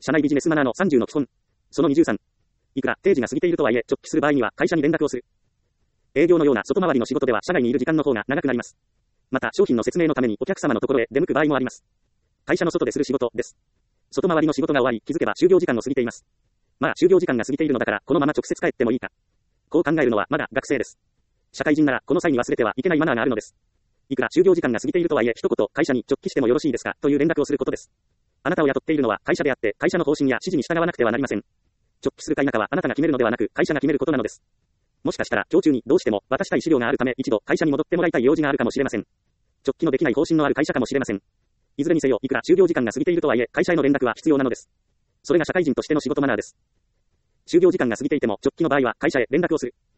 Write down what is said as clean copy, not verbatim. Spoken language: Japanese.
社内ビジネスマナーの30の基本。その23。いくら定時が過ぎているとはいえ、直帰する場合には会社に連絡をする。営業のような外回りの仕事では社外にいる時間の方が長くなります。また、商品の説明のためにお客様のところへ出向く場合もあります。会社の外でする仕事です。外回りの仕事が終わり、気づけば就業時間を過ぎています。まあ、就業時間が過ぎているのだから、このまま直接帰ってもいいか。こう考えるのはまだ学生です。社会人なら、この際に忘れてはいけないマナーがあるのです。いくら就業時間が過ぎているとはいえ、一言、会社に直帰してもよろしいですか、という連絡をすることです。あなたを雇っているのは会社であって、会社の方針や指示に従わなくてはなりません。直帰するか否かはあなたが決めるのではなく、会社が決めることなのです。もしかしたら、今日中にどうしても渡したい資料があるため、一度会社に戻ってもらいたい用事があるかもしれません。直帰のできない方針のある会社かもしれません。いずれにせよ、いくら就業時間が過ぎているとはいえ、会社への連絡は必要なのです。それが社会人としての仕事マナーです。就業時間が過ぎていても、直帰の場合は会社へ連絡をする。